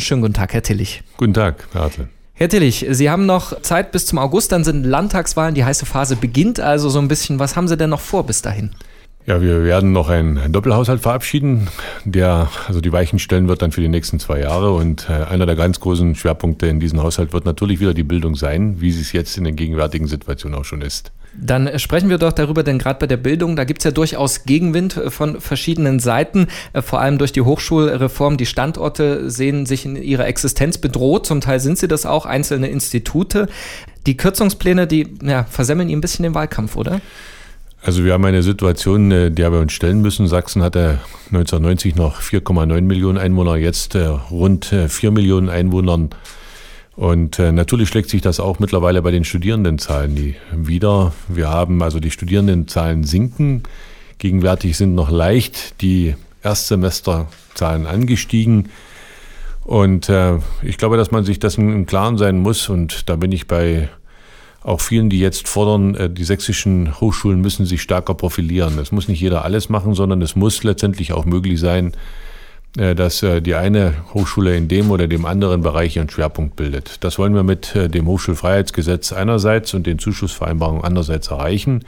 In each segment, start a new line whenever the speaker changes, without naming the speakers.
Schönen guten Tag, Herr Tillich.
Guten Tag, Herr Hartl.
Herr Tillich, Sie haben noch Zeit bis zum August, dann sind Landtagswahlen, die heiße Phase beginnt also so ein bisschen. Was haben Sie denn noch vor bis dahin?
Ja, wir werden noch einen Doppelhaushalt verabschieden, der also die Weichen stellen wird dann für die nächsten 2 Jahre. Und einer der ganz großen Schwerpunkte in diesem Haushalt wird natürlich wieder die Bildung sein, wie es jetzt in der gegenwärtigen Situation auch schon ist.
Dann sprechen wir doch darüber, denn gerade bei der Bildung, da gibt es ja durchaus Gegenwind von verschiedenen Seiten, vor allem durch die Hochschulreform. Die Standorte sehen sich in ihrer Existenz bedroht, zum Teil sind sie das auch, einzelne Institute. Die Kürzungspläne, die versemmeln Ihnen ein bisschen den Wahlkampf, oder?
Also wir haben eine Situation, der wir uns stellen müssen. Sachsen hatte 1990 noch 4,9 Millionen Einwohner, jetzt rund 4 Millionen Einwohnern. Und natürlich schlägt sich das auch mittlerweile bei den Studierendenzahlen wieder. Wir haben also die Studierendenzahlen sinken. Gegenwärtig sind noch leicht die Erstsemesterzahlen angestiegen. Und ich glaube, dass man sich dessen im Klaren sein muss. Und da bin ich bei auch vielen, die jetzt fordern, die sächsischen Hochschulen müssen sich stärker profilieren. Es muss nicht jeder alles machen, sondern es muss letztendlich auch möglich sein, dass die eine Hochschule in dem oder dem anderen Bereich ihren Schwerpunkt bildet. Das wollen wir mit dem Hochschulfreiheitsgesetz einerseits und den Zuschussvereinbarungen andererseits erreichen.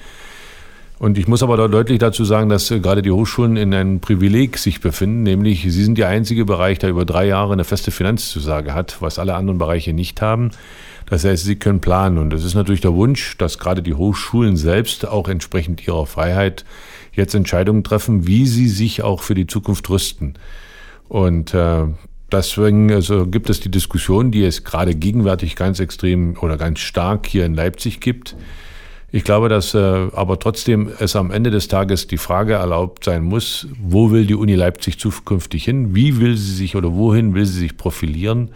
Und ich muss aber da deutlich dazu sagen, dass gerade die Hochschulen in einem Privileg sich befinden, nämlich sie sind der einzige Bereich, der über 3 Jahre eine feste Finanzzusage hat, was alle anderen Bereiche nicht haben. Das heißt, sie können planen. Und es ist natürlich der Wunsch, dass gerade die Hochschulen selbst auch entsprechend ihrer Freiheit jetzt Entscheidungen treffen, wie sie sich auch für die Zukunft rüsten. Und deswegen gibt es die Diskussion, die es gerade gegenwärtig ganz extrem oder ganz stark hier in Leipzig gibt. Ich glaube, dass aber trotzdem es am Ende des Tages die Frage erlaubt sein muss, wo will die Uni Leipzig zukünftig hin? Wie will sie sich oder wohin will sie sich profilieren?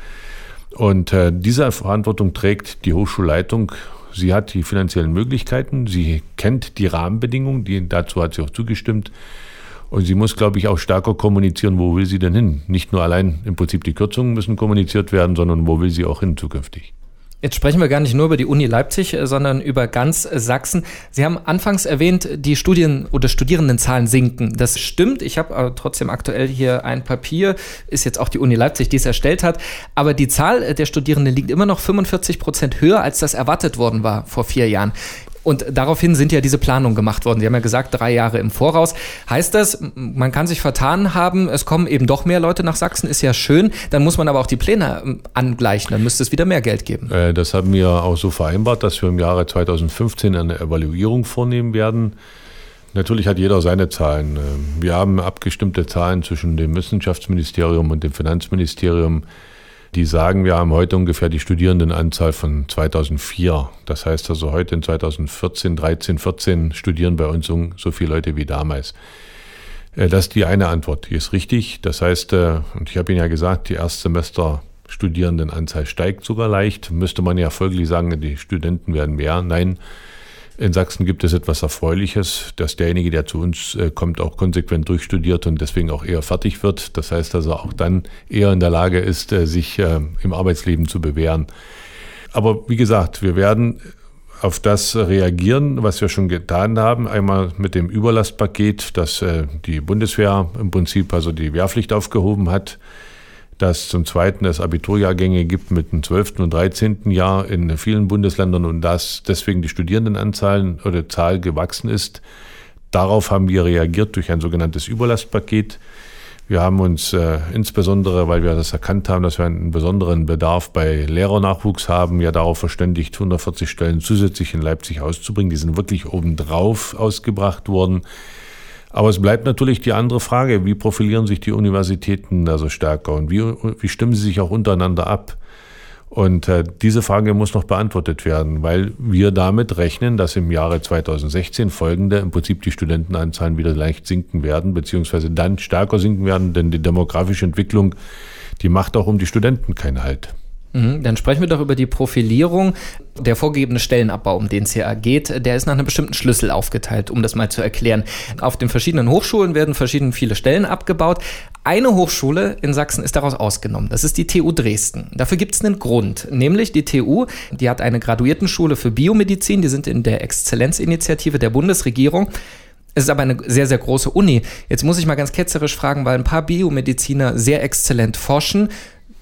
Und diese Verantwortung trägt die Hochschulleitung. Sie hat die finanziellen Möglichkeiten, sie kennt die Rahmenbedingungen, dazu hat sie auch zugestimmt. Und sie muss, glaube ich, auch stärker kommunizieren, wo will sie denn hin? Nicht nur allein im Prinzip die Kürzungen müssen kommuniziert werden, sondern wo will sie auch hin zukünftig?
Jetzt sprechen wir gar nicht nur über die Uni Leipzig, sondern über ganz Sachsen. Sie haben anfangs erwähnt, die oder Studierendenzahlen sinken. Das stimmt. Ich habe trotzdem aktuell hier ein Papier, ist jetzt auch die Uni Leipzig, die es erstellt hat. Aber die Zahl der Studierenden liegt immer noch 45% höher, als das erwartet worden war vor 4 Jahren. Und daraufhin sind ja diese Planungen gemacht worden. Sie haben ja gesagt, 3 Jahre im Voraus. Heißt das, man kann sich vertan haben, es kommen eben doch mehr Leute nach Sachsen, ist ja schön. Dann muss man aber auch die Pläne angleichen, dann müsste es wieder mehr Geld geben.
Das haben wir auch so vereinbart, dass wir im Jahre 2015 eine Evaluierung vornehmen werden. Natürlich hat jeder seine Zahlen. Wir haben abgestimmte Zahlen zwischen dem Wissenschaftsministerium und dem Finanzministerium, die sagen, wir haben heute ungefähr die Studierendenanzahl von 2004. Das heißt also heute in 2014, 13, 14 studieren bei uns so viele Leute wie damals. Das ist die eine Antwort, die ist richtig. Das heißt, und ich habe Ihnen ja gesagt, die Erstsemester-Studierendenanzahl steigt sogar leicht. Müsste man ja folglich sagen, die Studenten werden mehr. Nein, in Sachsen gibt es etwas Erfreuliches, dass derjenige, der zu uns kommt, auch konsequent durchstudiert und deswegen auch eher fertig wird. Das heißt, dass er auch dann eher in der Lage ist, sich im Arbeitsleben zu bewähren. Aber wie gesagt, wir werden auf das reagieren, was wir schon getan haben. Einmal mit dem Überlastpaket, das die Bundeswehr im Prinzip also die Wehrpflicht aufgehoben hat. Dass zum Zweiten es Abiturjahrgänge gibt mit dem 12. und 13. Jahr in vielen Bundesländern und dass deswegen die Studierendenanzahl oder Zahl gewachsen ist. Darauf haben wir reagiert durch ein sogenanntes Überlastpaket. Wir haben uns insbesondere, weil wir das erkannt haben, dass wir einen besonderen Bedarf bei Lehrernachwuchs haben, ja darauf verständigt, 140 Stellen zusätzlich in Leipzig auszubringen. Die sind wirklich obendrauf ausgebracht worden. Aber es bleibt natürlich die andere Frage, wie profilieren sich die Universitäten also stärker und wie stimmen sie sich auch untereinander ab? Und diese Frage muss noch beantwortet werden, weil wir damit rechnen, dass im Jahre 2016 folgende im Prinzip die Studentenanzahlen wieder leicht sinken werden, beziehungsweise dann stärker sinken werden, denn die demografische Entwicklung, die macht auch um die Studenten keinen Halt.
Dann sprechen wir doch über die Profilierung. Der vorgegebene Stellenabbau, um den es hier geht, der ist nach einem bestimmten Schlüssel aufgeteilt, um das mal zu erklären. Auf den verschiedenen Hochschulen werden viele Stellen abgebaut. Eine Hochschule in Sachsen ist daraus ausgenommen. Das ist die TU Dresden. Dafür gibt es einen Grund, nämlich die TU, die hat eine Graduiertenschule für Biomedizin, die sind in der Exzellenzinitiative der Bundesregierung. Es ist aber eine sehr, sehr große Uni. Jetzt muss ich mal ganz ketzerisch fragen, weil ein paar Biomediziner sehr exzellent forschen.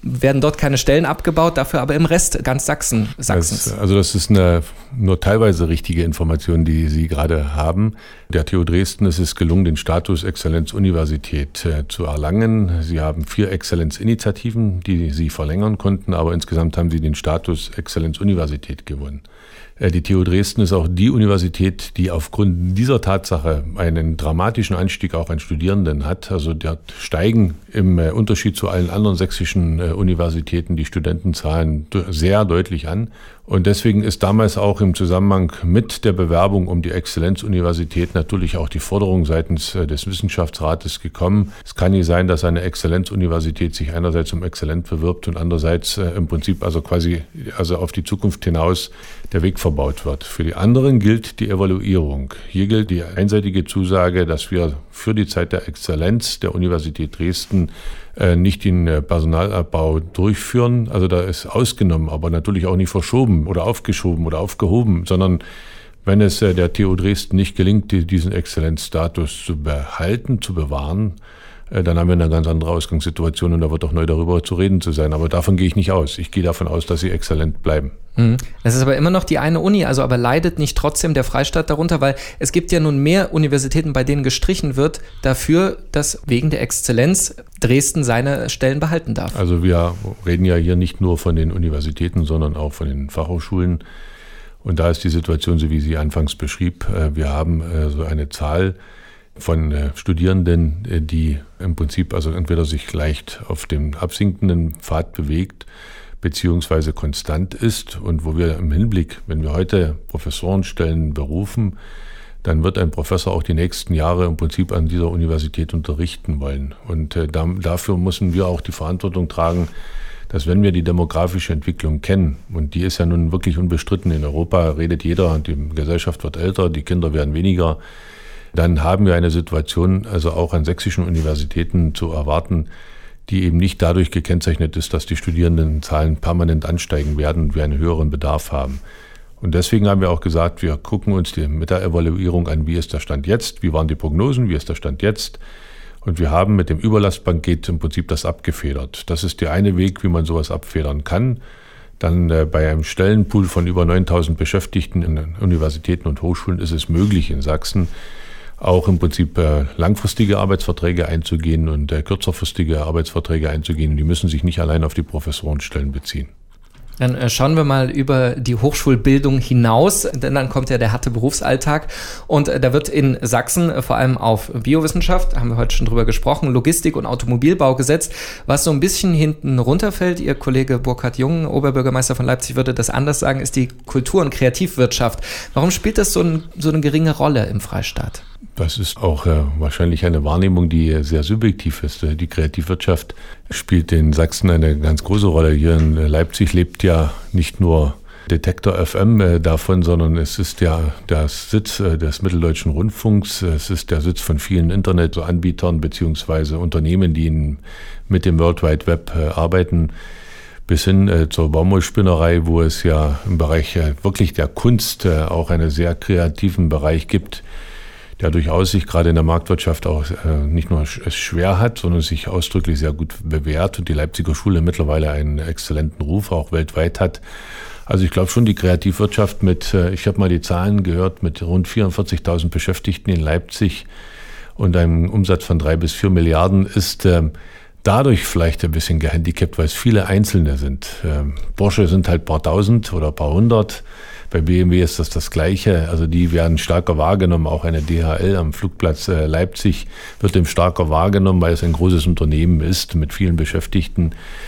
werden dort keine Stellen abgebaut, dafür aber im Rest ganz Sachsens.
Das ist eine nur teilweise richtige Information, die Sie gerade haben. Der TU Dresden ist es gelungen, den Status Exzellenzuniversität zu erlangen. Sie haben 4 Exzellenzinitiativen, die Sie verlängern konnten, aber insgesamt haben Sie den Status Exzellenzuniversität gewonnen. Die TU Dresden ist auch die Universität, die aufgrund dieser Tatsache einen dramatischen Anstieg auch an Studierenden hat. Also dort steigen im Unterschied zu allen anderen sächsischen Universitäten die Studentenzahlen sehr deutlich an. Und deswegen ist damals auch im Zusammenhang mit der Bewerbung um die Exzellenzuniversität natürlich auch die Forderung seitens des Wissenschaftsrates gekommen. Es kann nicht sein, dass eine Exzellenzuniversität sich einerseits um Exzellenz bewirbt und andererseits im Prinzip also auf die Zukunft hinaus der Weg verbaut wird. Für die anderen gilt die Evaluierung. Hier gilt die einseitige Zusage, dass wir für die Zeit der Exzellenz der Universität Dresden nicht den Personalabbau durchführen. Also da ist ausgenommen, aber natürlich auch nicht verschoben oder aufgeschoben oder aufgehoben, sondern wenn es der TU Dresden nicht gelingt, diesen Exzellenzstatus zu behalten, zu bewahren, dann haben wir eine ganz andere Ausgangssituation und da wird auch neu darüber zu reden zu sein. Aber davon gehe ich nicht aus. Ich gehe davon aus, dass sie exzellent bleiben.
Das ist aber immer noch die eine Uni, also aber leidet nicht trotzdem der Freistaat darunter, weil es gibt ja nun mehr Universitäten, bei denen gestrichen wird, dafür, dass wegen der Exzellenz Dresden seine Stellen behalten darf.
Also wir reden ja hier nicht nur von den Universitäten, sondern auch von den Fachhochschulen. Und da ist die Situation, so wie sie anfangs beschrieb. Wir haben so eine Zahl von Studierenden, die im Prinzip also entweder sich leicht auf dem absinkenden Pfad bewegt, beziehungsweise konstant ist und wo wir im Hinblick, wenn wir heute Professorenstellen berufen, dann wird ein Professor auch die nächsten Jahre im Prinzip an dieser Universität unterrichten wollen. Und dafür müssen wir auch die Verantwortung tragen, dass wenn wir die demografische Entwicklung kennen, und die ist ja nun wirklich unbestritten, in Europa redet jeder, die Gesellschaft wird älter, die Kinder werden weniger, dann haben wir eine Situation, also auch an sächsischen Universitäten zu erwarten, die eben nicht dadurch gekennzeichnet ist, dass die Studierendenzahlen permanent ansteigen werden und wir einen höheren Bedarf haben. Und deswegen haben wir auch gesagt, wir gucken uns mit der Evaluierung an, wie ist der Stand jetzt, wie waren die Prognosen, wie ist der Stand jetzt. Und wir haben mit dem Überlastpaket im Prinzip das abgefedert. Das ist der eine Weg, wie man sowas abfedern kann. Dann bei einem Stellenpool von über 9.000 Beschäftigten in Universitäten und Hochschulen ist es möglich, in Sachsen auch im Prinzip langfristige Arbeitsverträge einzugehen und kürzerfristige Arbeitsverträge einzugehen. Die müssen sich nicht allein auf die Professorenstellen beziehen.
Dann schauen wir mal über die Hochschulbildung hinaus, denn dann kommt ja der harte Berufsalltag und da wird in Sachsen vor allem auf Biowissenschaft, haben wir heute schon drüber gesprochen, Logistik und Automobilbau gesetzt, was so ein bisschen hinten runterfällt. Ihr Kollege Burkhard Jung, Oberbürgermeister von Leipzig, würde das anders sagen, ist die Kultur- und Kreativwirtschaft. Warum spielt das so eine geringe Rolle im Freistaat?
Das ist auch wahrscheinlich eine Wahrnehmung, die sehr subjektiv ist. Die Kreativwirtschaft spielt in Sachsen eine ganz große Rolle. Hier in Leipzig lebt ja nicht nur Detektor FM davon, sondern es ist ja der Sitz des Mitteldeutschen Rundfunks. Es ist der Sitz von vielen Internetanbietern beziehungsweise Unternehmen, die mit dem World Wide Web arbeiten, bis hin zur Baumwollspinnerei, wo es ja im Bereich wirklich der Kunst auch einen sehr kreativen Bereich gibt, der durchaus sich gerade in der Marktwirtschaft auch nicht nur es schwer hat, sondern sich ausdrücklich sehr gut bewährt und die Leipziger Schule mittlerweile einen exzellenten Ruf auch weltweit hat. Also ich glaube schon, die Kreativwirtschaft ich habe mal die Zahlen gehört, mit rund 44.000 Beschäftigten in Leipzig und einem Umsatz von 3 bis 4 Milliarden ist dadurch vielleicht ein bisschen gehandicapt, weil es viele Einzelne sind. Porsche sind halt ein paar tausend oder ein paar hundert. Bei BMW ist das Gleiche, also die werden stärker wahrgenommen, auch eine DHL am Flugplatz Leipzig wird eben stärker wahrgenommen, weil es ein großes Unternehmen ist mit vielen Beschäftigten.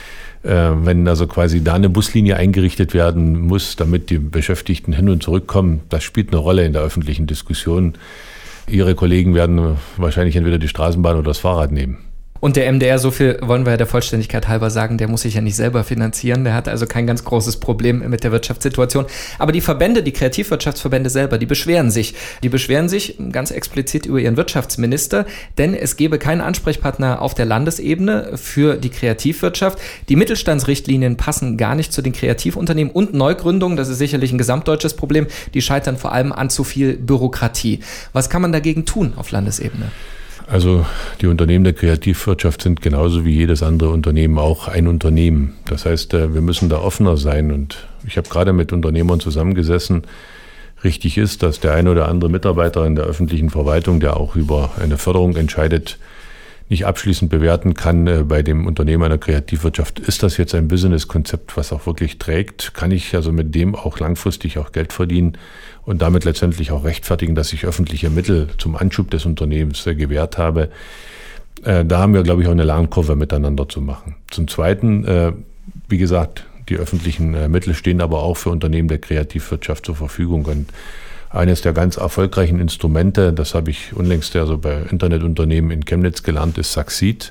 Wenn also quasi da eine Buslinie eingerichtet werden muss, damit die Beschäftigten hin und zurückkommen, das spielt eine Rolle in der öffentlichen Diskussion. Ihre Kollegen werden wahrscheinlich entweder die Straßenbahn oder das Fahrrad nehmen.
Und der MDR, so viel wollen wir ja der Vollständigkeit halber sagen, der muss sich ja nicht selber finanzieren. Der hat also kein ganz großes Problem mit der Wirtschaftssituation. Aber die Verbände, die Kreativwirtschaftsverbände selber, die beschweren sich. Die beschweren sich ganz explizit über ihren Wirtschaftsminister, denn es gebe keinen Ansprechpartner auf der Landesebene für die Kreativwirtschaft. Die Mittelstandsrichtlinien passen gar nicht zu den Kreativunternehmen und Neugründungen. Das ist sicherlich ein gesamtdeutsches Problem. Die scheitern vor allem an zu viel Bürokratie. Was kann man dagegen tun auf Landesebene?
Also die Unternehmen der Kreativwirtschaft sind genauso wie jedes andere Unternehmen auch ein Unternehmen. Das heißt, wir müssen da offener sein. Und ich habe gerade mit Unternehmern zusammengesessen. Richtig ist, dass der eine oder andere Mitarbeiter in der öffentlichen Verwaltung, der auch über eine Förderung entscheidet, nicht abschließend bewerten kann bei dem Unternehmen einer Kreativwirtschaft. Ist das jetzt ein Businesskonzept, was auch wirklich trägt? Kann ich also mit dem auch langfristig auch Geld verdienen und damit letztendlich auch rechtfertigen, dass ich öffentliche Mittel zum Anschub des Unternehmens gewährt habe? Da haben wir, glaube ich, auch eine Lernkurve miteinander zu machen. Zum Zweiten, wie gesagt, die öffentlichen Mittel stehen aber auch für Unternehmen der Kreativwirtschaft zur Verfügung. Und eines der ganz erfolgreichen Instrumente, das habe ich unlängst also bei Internetunternehmen in Chemnitz gelernt, ist Succeed.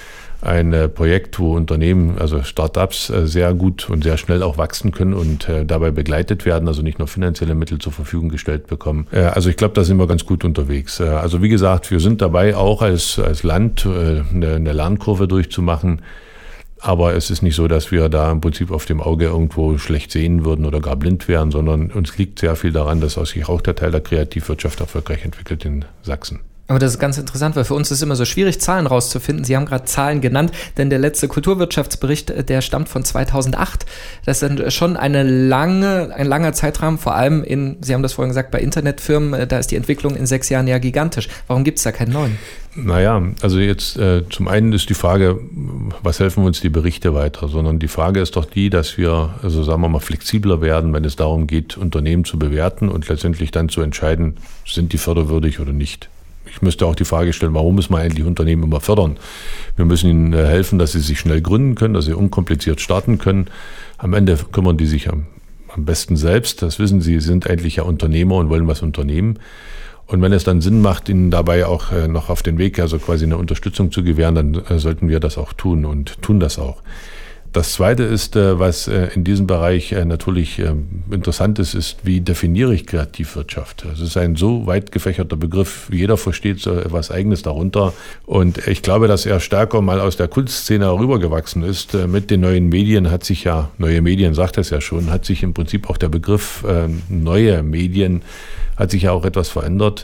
Ein Projekt, wo Unternehmen, also Startups, sehr gut und sehr schnell auch wachsen können und dabei begleitet werden, also nicht nur finanzielle Mittel zur Verfügung gestellt bekommen. Also ich glaube, da sind wir ganz gut unterwegs. Also wie gesagt, wir sind dabei, auch als Land eine Lernkurve durchzumachen. Aber es ist nicht so, dass wir da im Prinzip auf dem Auge irgendwo schlecht sehen würden oder gar blind wären, sondern uns liegt sehr viel daran, dass sich auch der Teil der Kreativwirtschaft erfolgreich entwickelt in Sachsen.
Aber das ist ganz interessant, weil für uns ist es immer so schwierig, Zahlen rauszufinden. Sie haben gerade Zahlen genannt, denn der letzte Kulturwirtschaftsbericht, der stammt von 2008. Das ist schon ein langer Zeitrahmen, vor allem Sie haben das vorhin gesagt, bei Internetfirmen, da ist die Entwicklung in 6 Jahren ja gigantisch. Warum gibt es da keinen neuen?
Naja, also jetzt zum einen ist die Frage, was helfen uns die Berichte weiter, sondern die Frage ist doch die, dass wir, also sagen wir mal, flexibler werden, wenn es darum geht, Unternehmen zu bewerten und letztendlich dann zu entscheiden, sind die förderwürdig oder nicht. Ich müsste auch die Frage stellen, warum müssen wir eigentlich Unternehmen immer fördern? Wir müssen ihnen helfen, dass sie sich schnell gründen können, dass sie unkompliziert starten können. Am Ende kümmern die sich am besten selbst. Das wissen sie, sind eigentlich ja Unternehmer und wollen was unternehmen. Und wenn es dann Sinn macht, ihnen dabei auch noch auf den Weg, also quasi eine Unterstützung zu gewähren, dann sollten wir das auch tun und tun das auch. Das Zweite ist, was in diesem Bereich natürlich interessant ist, wie definiere ich Kreativwirtschaft? Es ist ein so weit gefächerter Begriff, jeder versteht so etwas Eigenes darunter. Und ich glaube, dass er stärker mal aus der Kunstszene herübergewachsen ist. Mit den neuen Medien hat sich ja, neue Medien sagt es ja schon, hat sich im Prinzip auch der Begriff neue Medien, hat sich ja auch etwas verändert.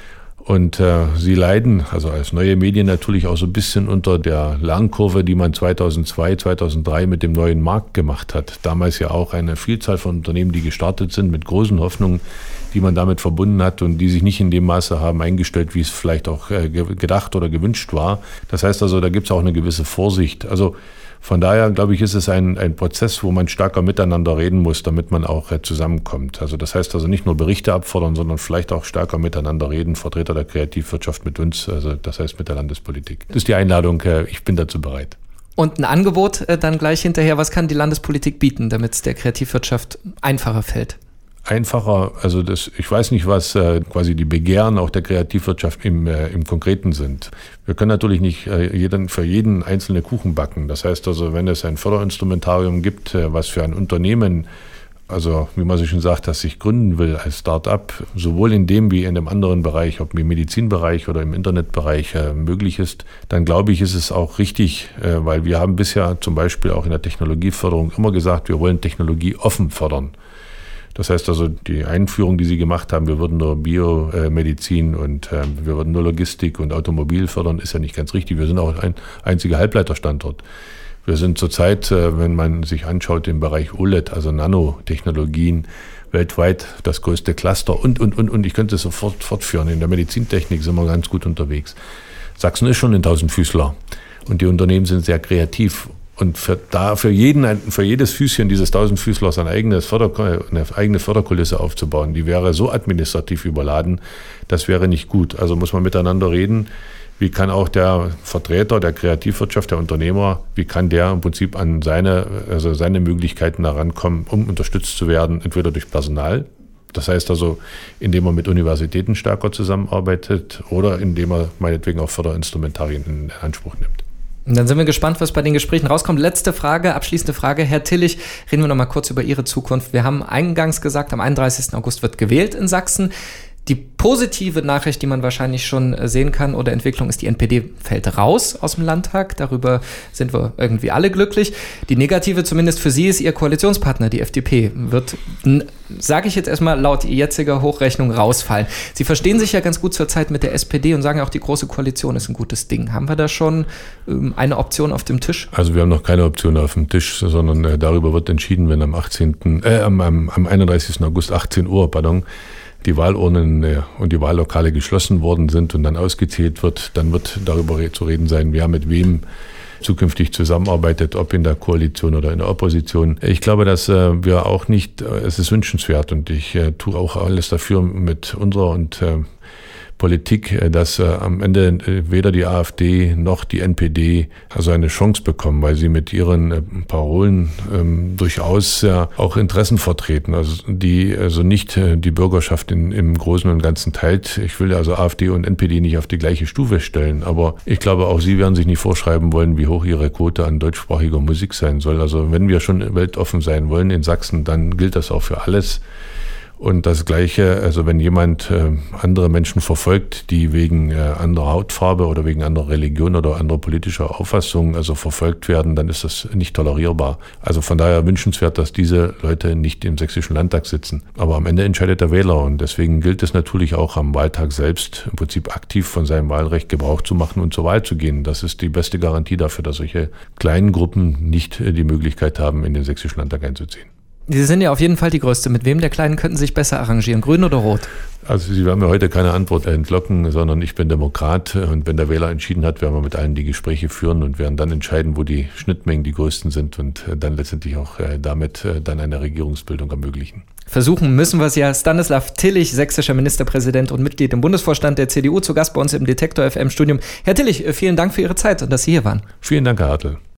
Und sie leiden, also als neue Medien natürlich auch so ein bisschen unter der Lernkurve, die man 2002, 2003 mit dem neuen Markt gemacht hat. Damals ja auch eine Vielzahl von Unternehmen, die gestartet sind mit großen Hoffnungen, die man damit verbunden hat und die sich nicht in dem Maße haben eingestellt, wie es vielleicht auch gedacht oder gewünscht war. Das heißt also, da gibt es auch eine gewisse Vorsicht. Also von daher, glaube ich, ist es ein Prozess, wo man stärker miteinander reden muss, damit man auch zusammenkommt. Also das heißt also nicht nur Berichte abfordern, sondern vielleicht auch stärker miteinander reden, Vertreter der Kreativwirtschaft mit uns, also das heißt mit der Landespolitik. Das ist die Einladung, ich bin dazu bereit.
Und ein Angebot dann gleich hinterher, was kann die Landespolitik bieten, damit es der Kreativwirtschaft einfacher fällt?
Einfacher, also ich weiß nicht, was quasi die Begehren auch der Kreativwirtschaft im Konkreten sind. Wir können natürlich nicht für jeden einzelne Kuchen backen. Das heißt also, wenn es ein Förderinstrumentarium gibt, was für ein Unternehmen, also wie man so schön sagt, das sich gründen will als Start-up, sowohl in dem wie in dem anderen Bereich, ob im Medizinbereich oder im Internetbereich möglich ist, dann glaube ich, ist es auch richtig, weil wir haben bisher zum Beispiel auch in der Technologieförderung immer gesagt, wir wollen Technologie offen fördern. Das heißt also, die Einführung, die Sie gemacht haben, wir würden nur Biomedizin und wir würden nur Logistik und Automobil fördern, ist ja nicht ganz richtig. Wir sind auch ein einziger Halbleiterstandort. Wir sind zurzeit, wenn man sich anschaut, im Bereich OLED, also Nanotechnologien, weltweit das größte Cluster und ich könnte es sofort fortführen. In der Medizintechnik sind wir ganz gut unterwegs. Sachsen ist schon ein Tausendfüßler und die Unternehmen sind sehr kreativ. Und für jedes Füßchen dieses Tausendfüßlers eine eigene Förderkulisse aufzubauen, die wäre so administrativ überladen, das wäre nicht gut. Also muss man miteinander reden, wie kann auch der Vertreter der Kreativwirtschaft, der Unternehmer, wie kann der im Prinzip an seine Möglichkeiten herankommen, um unterstützt zu werden, entweder durch Personal, das heißt also, indem er mit Universitäten stärker zusammenarbeitet oder indem er meinetwegen auch Förderinstrumentarien in Anspruch nimmt.
Und dann sind wir gespannt, was bei den Gesprächen rauskommt. Letzte Frage, abschließende Frage. Herr Tillich, reden wir noch mal kurz über Ihre Zukunft. Wir haben eingangs gesagt, am 31. August wird gewählt in Sachsen. Die positive Nachricht, die man wahrscheinlich schon sehen kann oder Entwicklung ist, die NPD fällt raus aus dem Landtag. Darüber sind wir irgendwie alle glücklich. Die negative zumindest für Sie ist Ihr Koalitionspartner, die FDP, wird, sage ich jetzt erstmal laut jetziger Hochrechnung, rausfallen. Sie verstehen sich ja ganz gut zurzeit mit der SPD und sagen auch, die Große Koalition ist ein gutes Ding. Haben wir da schon eine Option auf dem Tisch?
Also wir haben noch keine Option auf dem Tisch, sondern darüber wird entschieden, wenn am 31. August 18 Uhr, die Wahlurnen und die Wahllokale geschlossen worden sind und dann ausgezählt wird, dann wird darüber zu reden sein, wer mit wem zukünftig zusammenarbeitet, ob in der Koalition oder in der Opposition. Ich glaube, dass wir auch nicht, es ist wünschenswert und ich tue auch alles dafür mit unserer und Politik, dass am Ende weder die AfD noch die NPD also eine Chance bekommen, weil sie mit ihren Parolen durchaus auch Interessen vertreten, also nicht die Bürgerschaft im Großen und Ganzen teilt. Ich will also AfD und NPD nicht auf die gleiche Stufe stellen, aber ich glaube, auch sie werden sich nicht vorschreiben wollen, wie hoch ihre Quote an deutschsprachiger Musik sein soll. Also wenn wir schon weltoffen sein wollen in Sachsen, dann gilt das auch für alles. Und das Gleiche, also wenn jemand andere Menschen verfolgt, die wegen anderer Hautfarbe oder wegen anderer Religion oder anderer politischer Auffassung also verfolgt werden, dann ist das nicht tolerierbar. Also von daher wünschenswert, dass diese Leute nicht im Sächsischen Landtag sitzen. Aber am Ende entscheidet der Wähler und deswegen gilt es natürlich auch am Wahltag selbst im Prinzip aktiv von seinem Wahlrecht Gebrauch zu machen und zur Wahl zu gehen. Das ist die beste Garantie dafür, dass solche kleinen Gruppen nicht die Möglichkeit haben, in den Sächsischen Landtag einzuziehen.
Sie sind ja auf jeden Fall die Größte. Mit wem der Kleinen könnten Sie sich besser arrangieren? Grün oder Rot?
Also Sie werden mir heute keine Antwort entlocken, sondern ich bin Demokrat. Und wenn der Wähler entschieden hat, werden wir mit allen die Gespräche führen und werden dann entscheiden, wo die Schnittmengen die größten sind und dann letztendlich auch damit dann eine Regierungsbildung ermöglichen.
Versuchen müssen wir es ja. Stanislav Tillich, sächsischer Ministerpräsident und Mitglied im Bundesvorstand der CDU, zu Gast bei uns im Detektor FM Studium. Herr Tillich, vielen Dank für Ihre Zeit und dass Sie hier waren.
Vielen Dank, Herr Hartl.